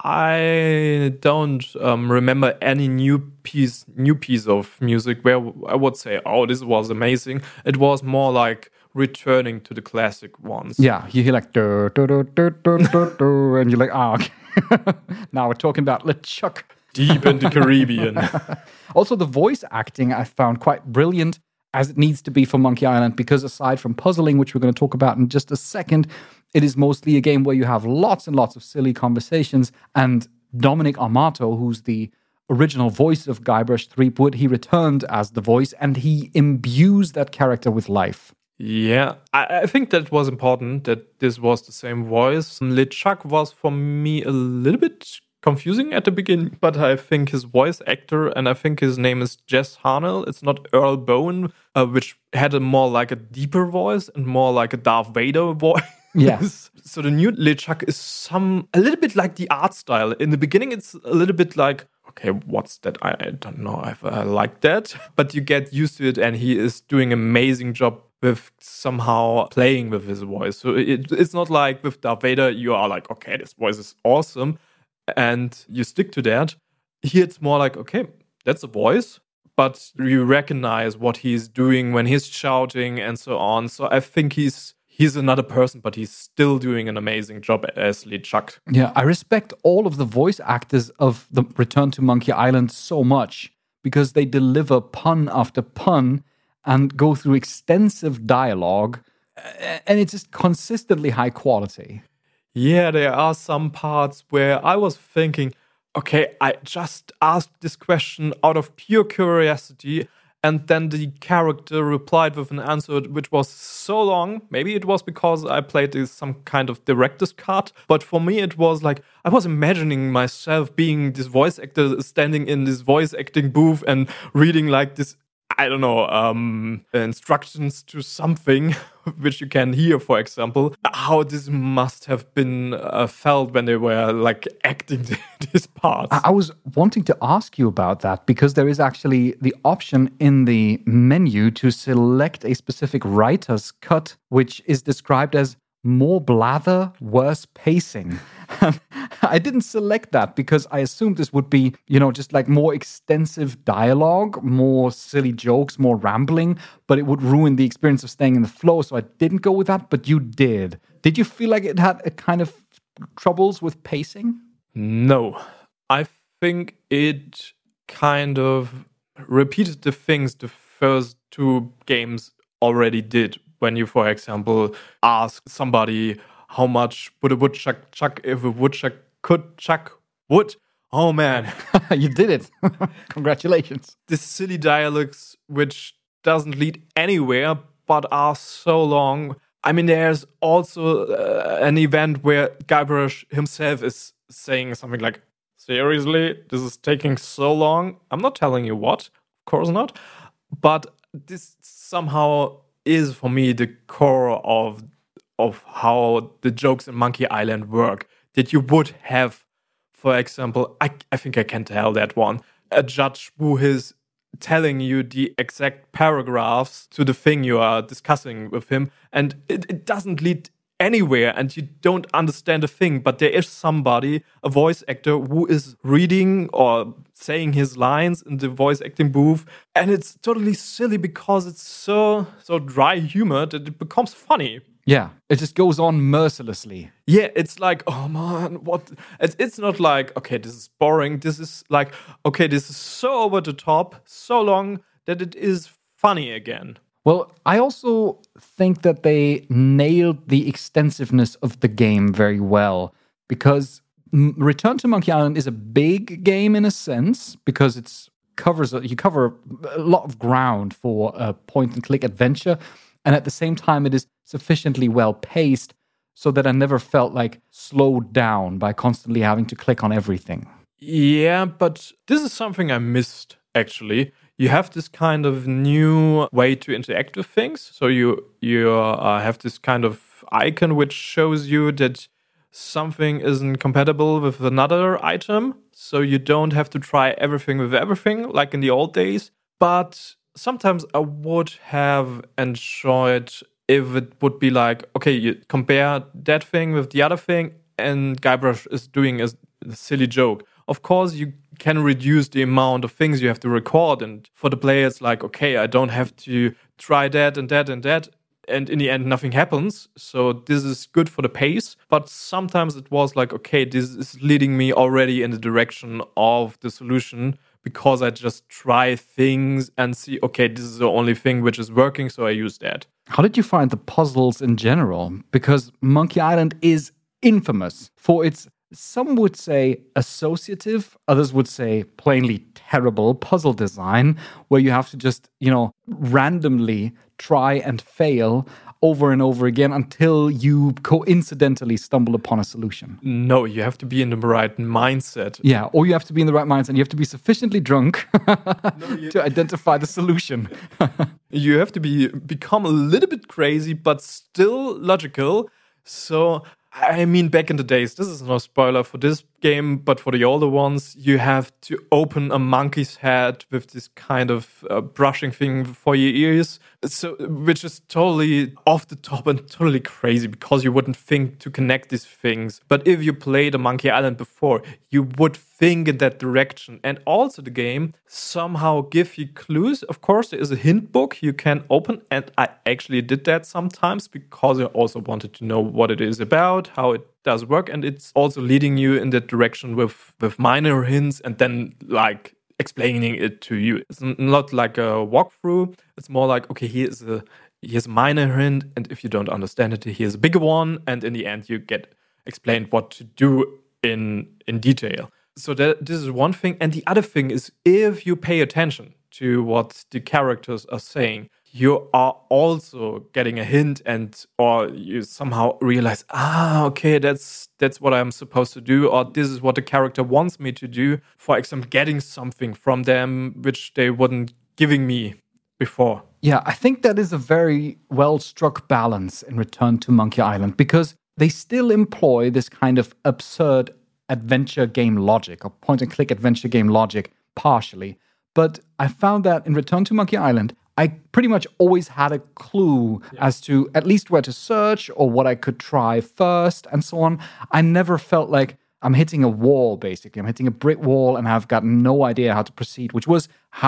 I don't remember any new piece of music where I would say, oh, this was amazing. It was more like returning to the classic ones. Yeah, you hear like dur, dur, dur, dur, dur, dur, dur, and you're like, okay. Now we're talking about LeChuck. Deep in the Caribbean. Also, the voice acting I found quite brilliant, as it needs to be for Monkey Island, because aside from puzzling, which we're going to talk about in just a second, it is mostly a game where you have lots and lots of silly conversations, and Dominic Armato, who's the original voice of Guybrush Threepwood, he returned as the voice, and he imbues that character with life. Yeah, I think that was important that this was the same voice. LeChuck was for me a little bit confusing at the beginning, but I think his voice actor, and I think his name is Jess Harnell, it's not Earl Bowen, which had a more like a deeper voice and more like a Darth Vader voice. Yes. So the new LeChuck is a little bit like the art style. In the beginning, it's a little bit like, okay, what's that? I don't know if I like that. But you get used to it, and he is doing an amazing job with somehow playing with his voice. So it's not like with Darth Vader, you are like, okay, this voice is awesome, and you stick to that. Here it's more like, okay, that's a voice, but you recognize what he's doing when he's shouting and so on. So I think he's another person, but he's still doing an amazing job as LeChuck. Yeah, I respect all of the voice actors of the Return to Monkey Island so much, because they deliver pun after pun and go through extensive dialogue, and it's just consistently high quality. Yeah, there are some parts where I was thinking, okay, I just asked this question out of pure curiosity, and then the character replied with an answer which was so long. Maybe it was because I played some kind of director's cut, but for me it was like, I was imagining myself being this voice actor standing in this voice acting booth and reading like this, I don't know, instructions to something which you can hear, for example, how this must have been felt when they were like acting this part. I was wanting to ask you about that, because there is actually the option in the menu to select a specific writer's cut, which is described as more blather, worse pacing. I didn't select that because I assumed this would be, just like more extensive dialogue, more silly jokes, more rambling, but it would ruin the experience of staying in the flow. So I didn't go with that, but you did. Did you feel like it had a kind of troubles with pacing? No. I think it kind of repeated the things the first two games already did. When you, for example, ask somebody how much would a woodchuck chuck if a woodchuck could chuck wood. Oh man. You did it. Congratulations. This silly dialogues which doesn't lead anywhere but are so long. I mean, there's also an event where Guybrush himself is saying something like, seriously, this is taking so long? I'm not telling you what, of course not. But this somehow is, for me, the core of how the jokes in Monkey Island work. That you would have, for example, I think I can tell that one, a judge who is telling you the exact paragraphs to the thing you are discussing with him, and it doesn't lead anywhere and you don't understand a thing, but there is somebody, a voice actor, who is reading or saying his lines in the voice acting booth, and it's totally silly because it's so dry humor that it becomes funny. Yeah, it just goes on mercilessly. Yeah, it's like, oh man, what? It's not like, okay, this is boring. This is like, okay, this is so over the top, so long that it is funny again. Well, I also think that they nailed the extensiveness of the game very well, because Return to Monkey Island is a big game in a sense, because you cover a lot of ground for a point-and-click adventure, and at the same time it is sufficiently well-paced so that I never felt like slowed down by constantly having to click on everything. Yeah, but this is something I missed, actually. You have this kind of new way to interact with things. So you have this kind of icon which shows you that something isn't compatible with another item. So you don't have to try everything with everything like in the old days. But sometimes I would have enjoyed if it would be like, okay, you compare that thing with the other thing and Guybrush is doing a silly joke. Of course, you can reduce the amount of things you have to record. And for the player, it's like, okay, I don't have to try that and that and that. And in the end, nothing happens. So this is good for the pace. But sometimes it was like, okay, this is leading me already in the direction of the solution because I just try things and see, okay, this is the only thing which is working. So I use that. How did you find the puzzles in general? Because Monkey Island is infamous for its, some would say, associative, others would say plainly terrible puzzle design, where you have to just, randomly try and fail over and over again until you coincidentally stumble upon a solution. No, you have to be in the right mindset. Yeah, or you have to be in the right mindset. You have to be sufficiently drunk to identify the solution. You have to become a little bit crazy, but still logical. So, I mean, back in the days, this is no spoiler for this game, but for the older ones, you have to open a monkey's head with this kind of brushing thing for your ears, which is totally off the top and totally crazy because you wouldn't think to connect these things. But if you played a Monkey Island before, you would think in that direction. And also the game somehow give you clues. Of course, there is a hint book you can open, and I actually did that sometimes because I also wanted to know what it is about, how it does work, and it's also leading you in that direction with minor hints and then like explaining it to you. It's not like a walkthrough. It's more like, okay, here's a minor hint, and if you don't understand it, here's a bigger one, and in the end you get explained what to do in detail. So this is one thing, and the other thing is if you pay attention to what the characters are saying, you are also getting a hint, or you somehow realize, okay, that's what I'm supposed to do, or this is what the character wants me to do. For example, getting something from them which they wouldn't giving me before. Yeah, I think that is a very well-struck balance in Return to Monkey Island, because they still employ this kind of absurd adventure game logic, or point-and-click adventure game logic, partially. But I found that in Return to Monkey Island, I pretty much always had a clue as to at least where to search or what I could try first and so on. I never felt like I'm hitting a wall, basically. I'm hitting a brick wall and I've got no idea how to proceed, which was how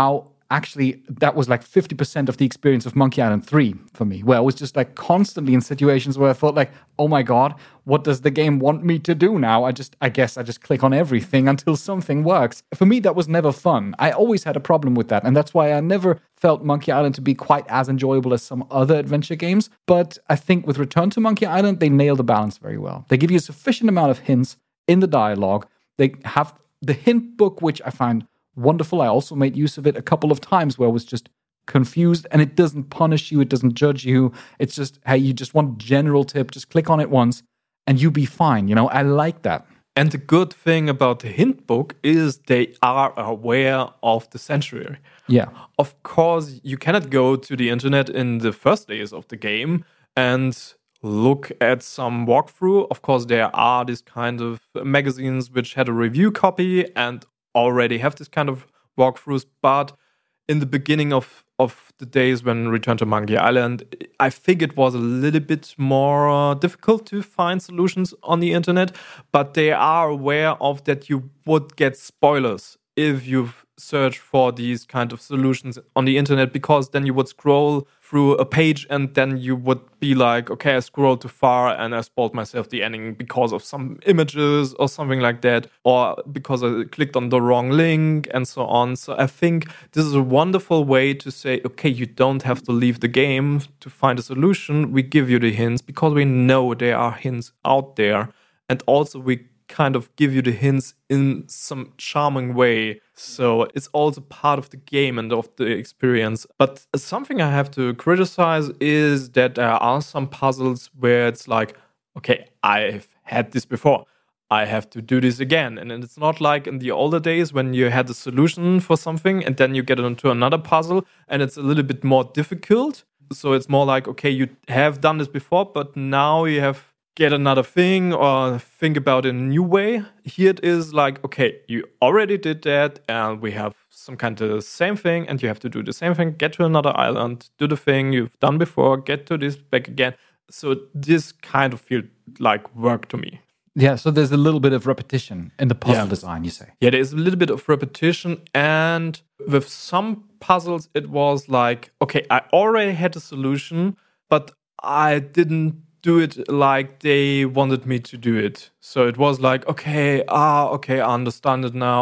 actually, that was like 50% of the experience of Monkey Island 3 for me, where I was just like constantly in situations where I thought like, oh my God, what does the game want me to do now? I guess I just click on everything until something works. For me, that was never fun. I always had a problem with that. And that's why I never felt Monkey Island to be quite as enjoyable as some other adventure games. But I think with Return to Monkey Island, they nail the balance very well. They give you a sufficient amount of hints in the dialogue. They have the hint book, which I find wonderful. I also made use of it a couple of times where I was just confused, and it doesn't punish you, it doesn't judge you. It's just, hey, you just want a general tip, just click on it once and you be fine. You know, I like that. And the good thing about the hint book is they are aware of the sanctuary. Yeah. Of course, you cannot go to the internet in the first days of the game and look at some walkthrough. Of course, there are these kind of magazines which had a review copy and already have this kind of walkthroughs, but in the beginning of the days when Return to Monkey Island, I think it was a little bit more difficult to find solutions on the internet, but they are aware of that you would get spoilers if you've searched for these kind of solutions on the internet, because then you would scroll through a page and then you would be like, okay, I scrolled too far and I spoiled myself the ending because of some images or something like that, or because I clicked on the wrong link and so on. So I think this is a wonderful way to say, okay, you don't have to leave the game to find a solution. We give you the hints because we know there are hints out there. And also we kind of give you the hints in some charming way. So it's also part of the game and of the experience. But something I have to criticize is that there are some puzzles where it's like, okay, I've had this before. I have to do this again. And it's not like in the older days when you had a solution for something and then you get into another puzzle and it's a little bit more difficult. So it's more like, okay, you have done this before, but now you have get another thing or think about it in a new way. Here it is like, okay, you already did that and we have some kind of same thing and you have to do the same thing, get to another island, do the thing you've done before, get to this back again. So this kind of feels like work to me. Yeah, so there's a little bit of repetition in the puzzle design, you say. Yeah, there's a little bit of repetition, and with some puzzles it was like, okay, I already had a solution, but I didn't do it like they wanted me to do it. So it was like, okay, I understand it now.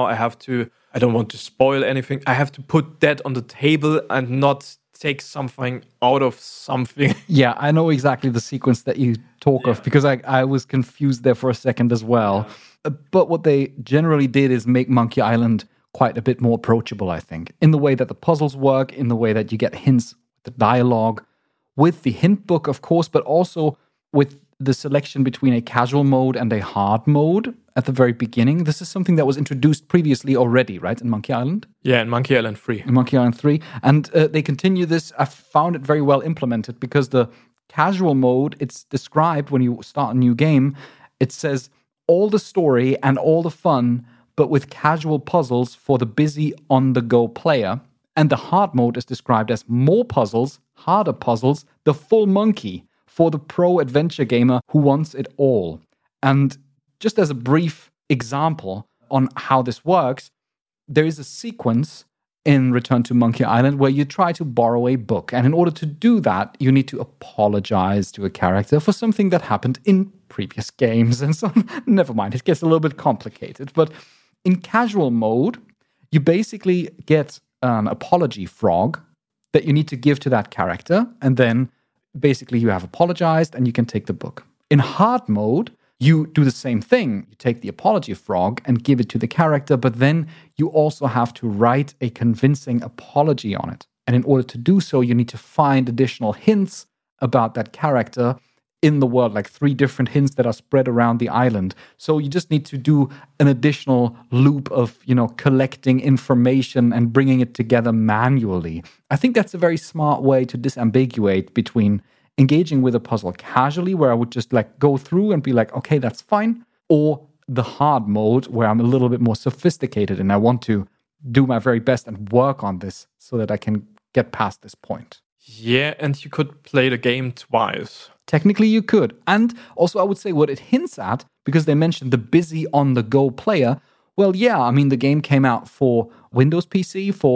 I don't want to spoil anything. I have to put that on the table and not take something out of something. Yeah, I know exactly the sequence that you talk of, because I was confused there for a second as well. Yeah. But what they generally did is make Monkey Island quite a bit more approachable, I think, in the way that the puzzles work, in the way that you get hints, the dialogue, with the hint book, of course, but also with the selection between a casual mode and a hard mode at the very beginning. This is something that was introduced previously already, right, in Monkey Island? Yeah, in Monkey Island 3. In Monkey Island 3. And they continue this. I found it very well implemented because the casual mode, it's described when you start a new game, it says all the story and all the fun, but with casual puzzles for the busy on-the-go player. And the hard mode is described as more puzzles, harder puzzles, the full monkey, for the pro adventure gamer who wants it all. And just as a brief example on how this works, there is a sequence in Return to Monkey Island where you try to borrow a book. And in order to do that, you need to apologize to a character for something that happened in previous games. And so, never mind, it gets a little bit complicated. But in casual mode, you basically get an apology frog that you need to give to that character, and then basically you have apologized and you can take the book. In hard mode, you do the same thing. You take the apology frog and give it to the character, but then you also have to write a convincing apology on it. And in order to do so, you need to find additional hints about that character in the world, like 3 different hints that are spread around the island. So you just need to do an additional loop of, collecting information and bringing it together manually. I think that's a very smart way to disambiguate between engaging with a puzzle casually, where I would just go through and be like, okay, that's fine, or the hard mode where I'm a little bit more sophisticated and I want to do my very best and work on this so that I can get past this point. Yeah, and you could play the game twice. Technically, you could. And also, I would say what it hints at, because they mentioned the busy on-the-go player, well, yeah, I mean, the game came out for Windows PC, for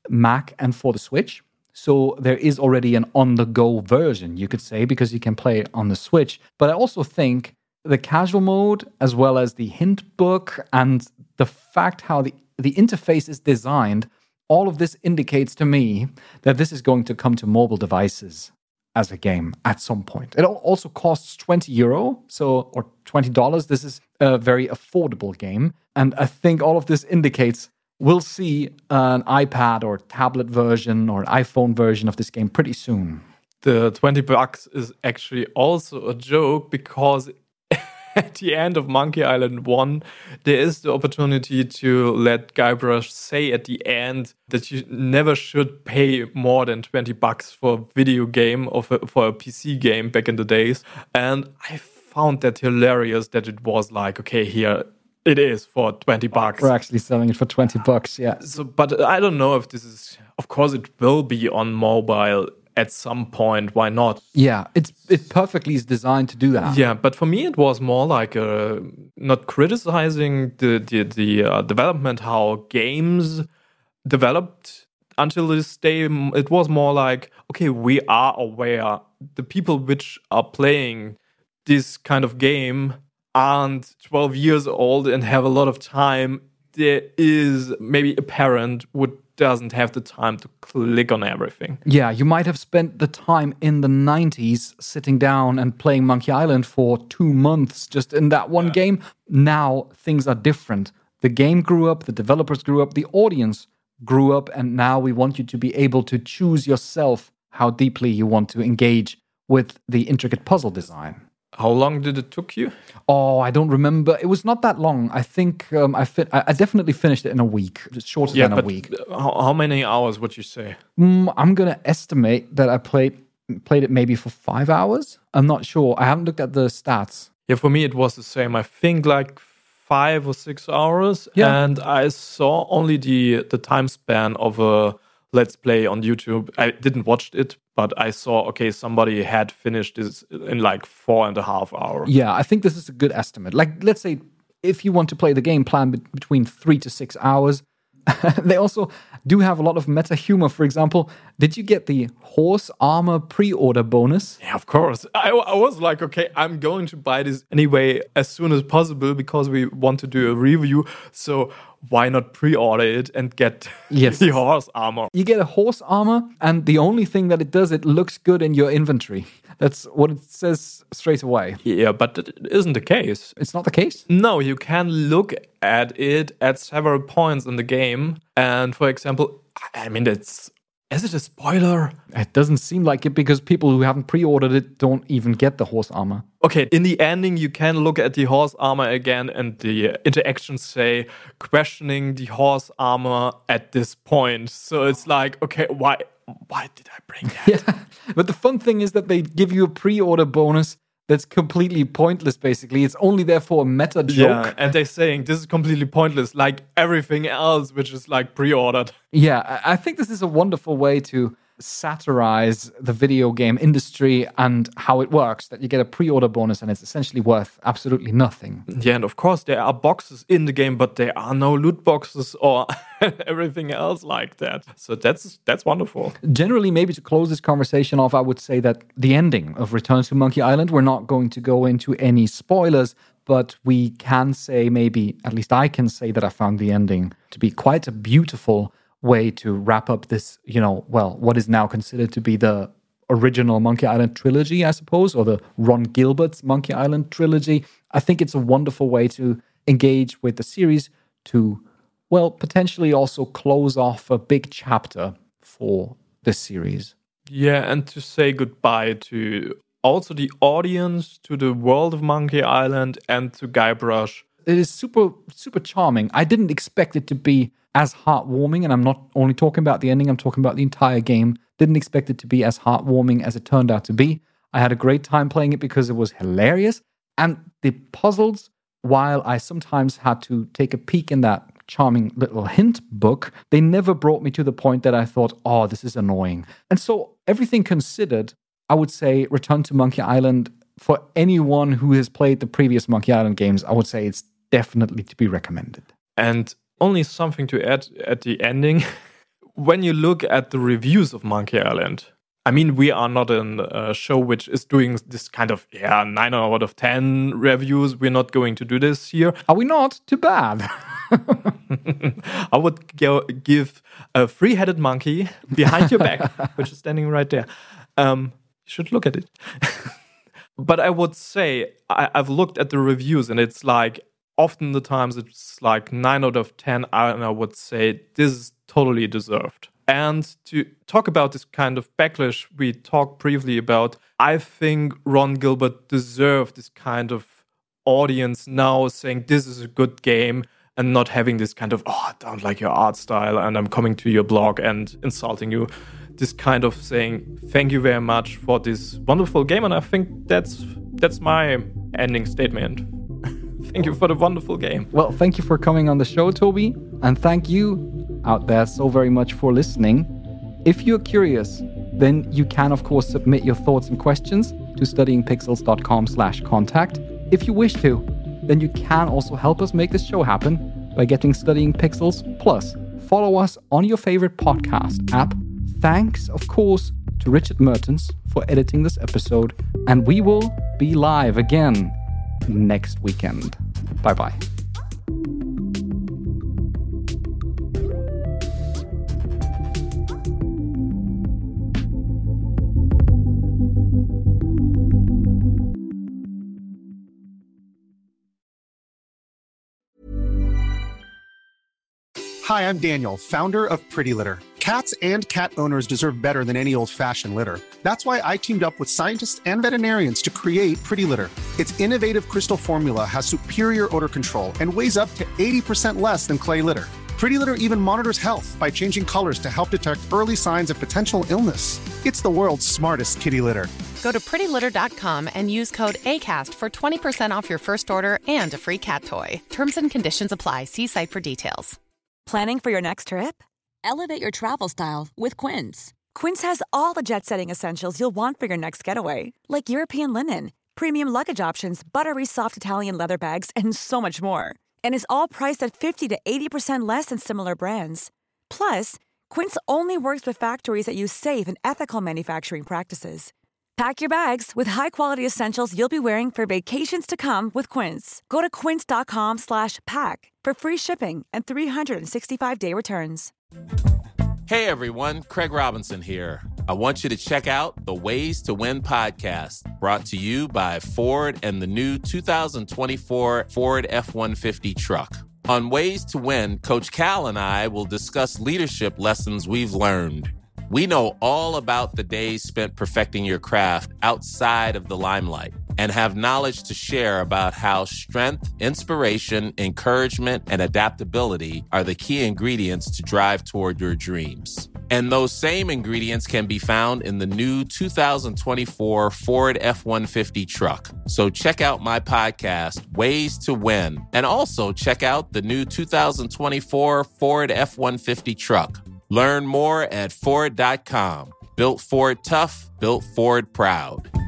Mac and for the Switch. So there is already an on-the-go version, you could say, because you can play it on the Switch. But I also think the casual mode, as well as the hint book and the fact how the interface is designed, all of this indicates to me that this is going to come to mobile devices as a game at some point. It also costs €20, or $20. This is a very affordable game. And I think all of this indicates we'll see an iPad or tablet version or an iPhone version of this game pretty soon. The $20 is actually also a joke because at the end of Monkey Island 1, there is the opportunity to let Guybrush say at the end that you never should pay more than $20 for a video game or for a PC game back in the days. And I found that hilarious that it was like, okay, here it is for $20. We're actually selling it for $20, yeah. So, but I don't know if this is, of course it will be on mobile at some point, why not? Yeah, it perfectly is designed to do that. Yeah, but for me it was more like not criticizing the development, how games developed until this day. It was more like, okay, we are aware the people which are playing this kind of game aren't 12 years old and have a lot of time. There is maybe a parent who doesn't have the time to click on everything. Yeah, you might have spent the time in the 90s sitting down and playing Monkey Island for 2 months just in that one game. Now things are different. The game grew up, the developers grew up, the audience grew up, and now we want you to be able to choose yourself how deeply you want to engage with the intricate puzzle design. How long did it took you? Oh, I don't remember. It was not that long. I think I definitely finished it in a week. It's shorter than a week. How many hours would you say? I'm going to estimate that I played it maybe for 5 hours. I'm not sure. I haven't looked at the stats. Yeah, for me it was the same. I think like 5 or 6 hours. Yeah. And I saw only the time span of a Let's Play on YouTube. I didn't watch it, but I saw, okay, somebody had finished this in like 4.5 hours. Yeah, I think this is a good estimate. Like, let's say if you want to play the game, plan between 3 to 6 hours. They also do have a lot of meta humor. For example, did you get the horse armor pre-order bonus? Yeah, of course. I was like, okay, I'm going to buy this anyway as soon as possible because we want to do a review. So why not pre-order it and get the horse armor? You get a horse armor, and the only thing that it does, it looks good in your inventory. That's what it says straight away. Yeah, but it isn't the case. It's not the case? No, you can look at it at several points in the game. And for example, I mean, is it a spoiler? It doesn't seem like it because people who haven't pre-ordered it don't even get the horse armor. Okay, in the ending, you can look at the horse armor again and the interactions say, questioning the horse armor at this point. So it's like, okay, why did I bring that? Yeah, but the fun thing is that they give you a pre-order bonus that's completely pointless, basically. It's only there for a meta joke. Yeah, and they're saying this is completely pointless, like everything else, which is like pre-ordered. Yeah, I think this is a wonderful way to satirize the video game industry and how it works, that you get a pre-order bonus and it's essentially worth absolutely nothing. Yeah, and of course there are boxes in the game, but there are no loot boxes or everything else like that. So that's wonderful. Generally, maybe to close this conversation off, I would say that the ending of Return to Monkey Island, we're not going to go into any spoilers, but we can say, maybe, at least I can say that I found the ending to be quite a beautiful way to wrap up this, what is now considered to be the original Monkey Island trilogy, I suppose, or the Ron Gilbert's Monkey Island trilogy. I think it's a wonderful way to engage with the series to, potentially also close off a big chapter for this series. Yeah, and to say goodbye to also the audience, to the world of Monkey Island, and to Guybrush. It is super, super charming. I didn't expect it to be as heartwarming, and I'm not only talking about the ending, I'm talking about the entire game. Didn't expect it to be as heartwarming as it turned out to be. I had a great time playing it because it was hilarious. And the puzzles, while I sometimes had to take a peek in that charming little hint book, they never brought me to the point that I thought, oh, this is annoying. And so, everything considered, I would say Return to Monkey Island, for anyone who has played the previous Monkey Island games, I would say it's definitely to be recommended. And only something to add at the ending. when you look at the reviews of Monkey Island, I mean, we are not a show which is doing this kind of 9 out of 10 reviews. We're not going to do this here. Are we not? Too bad. I would give a three-headed monkey behind your back, which is standing right there. You should look at it. But I would say I've looked at the reviews, and it's like often the times it's like 9 out of 10, and I would say this is totally deserved. And to talk about this kind of backlash we talked briefly about, I think Ron Gilbert deserved this kind of audience now saying this is a good game and not having this kind of, I don't like your art style and I'm coming to your blog and insulting you. This kind of saying, thank you very much for this wonderful game. And I think that's my ending statement. Thank you for the wonderful game. Well, thank you for coming on the show, Toby. And thank you out there so very much for listening. If you're curious, then you can, of course, submit your thoughts and questions to studyingpixels.com/contact. If you wish to, then you can also help us make this show happen by getting Studying Pixels Plus. Follow us on your favorite podcast app. Thanks, of course, to Richard Mertens for editing this episode. And we will be live again next weekend. Bye-bye. Hi, I'm Daniel, founder of Pretty Litter. Cats and cat owners deserve better than any old-fashioned litter. That's why I teamed up with scientists and veterinarians to create Pretty Litter. Its innovative crystal formula has superior odor control and weighs up to 80% less than clay litter. Pretty Litter even monitors health by changing colors to help detect early signs of potential illness. It's the world's smartest kitty litter. Go to prettylitter.com and use code ACAST for 20% off your first order and a free cat toy. Terms and conditions apply. See site for details. Planning for your next trip? Elevate your travel style with Quince. Quince has all the jet-setting essentials you'll want for your next getaway, like European linen, premium luggage options, buttery soft Italian leather bags, and so much more. And is all priced at 50 to 80% less than similar brands. Plus, Quince only works with factories that use safe and ethical manufacturing practices. Pack your bags with high-quality essentials you'll be wearing for vacations to come with Quince. Go to quince.com/pack for free shipping and 365-day returns. Hey everyone, Craig Robinson here. I want you to check out the Ways to Win podcast, brought to you by Ford and the new 2024 Ford F-150 truck. On Ways to Win, Coach Cal and I will discuss leadership lessons we've learned. We know all about the days spent perfecting your craft outside of the limelight and have knowledge to share about how strength, inspiration, encouragement, and adaptability are the key ingredients to drive toward your dreams. And those same ingredients can be found in the new 2024 Ford F-150 truck. So check out my podcast, Ways to Win, and also check out the new 2024 Ford F-150 truck. Learn more at Ford.com. Built Ford tough, built Ford proud.